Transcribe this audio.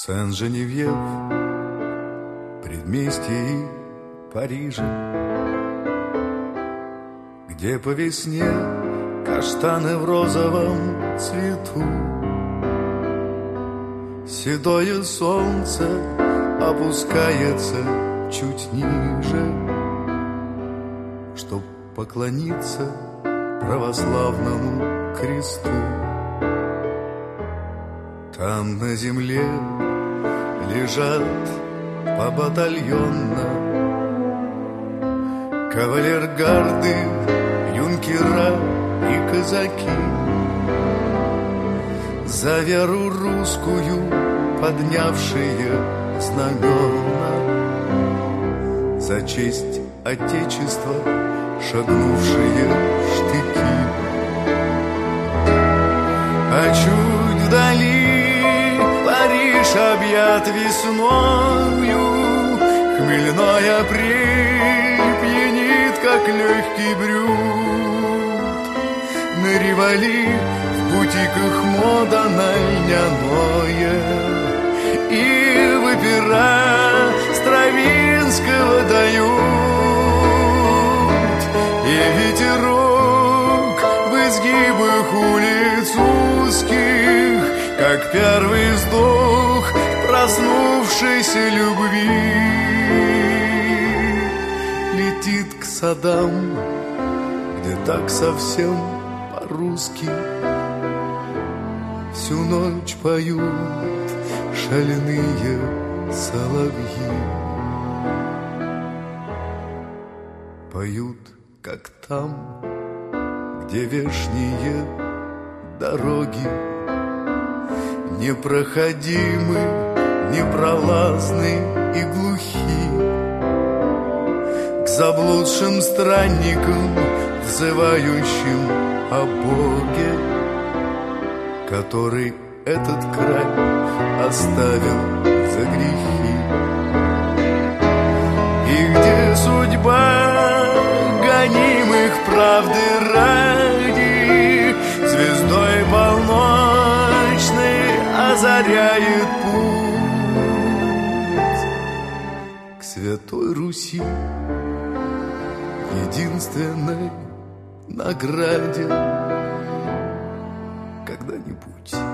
Сен-Женевьев, предместье Парижа, где по весне каштаны в розовом цвету. Седое солнце опускается чуть ниже, чтоб поклониться православному кресту. Там на земле лежат побатальонно кавалергарды, юнкера и казаки. За веру русскую поднявшие знамена, за честь Отечества шагнувшие в штыки. А чуть вдали Париж объят весною, хмельной апрель пьянит, как легкий брют. На Риволи в бутиках мода на льняное, и выпира Стравинского дают. И ветерок в изгибах улиц узких, как первый вздох проснувшейся любви, летит к садам, где так совсем по-русски всю ночь поют шальные соловьи. Поют, как там, где вешние дороги непроходимы, непролазны и глухи. К заблудшим странникам, взывающим о Боге, который этот край оставил за грехи. И где судьба гонимых правды ради звездой полночной озаряет путь к Святой Руси, единственной награде когда-нибудь.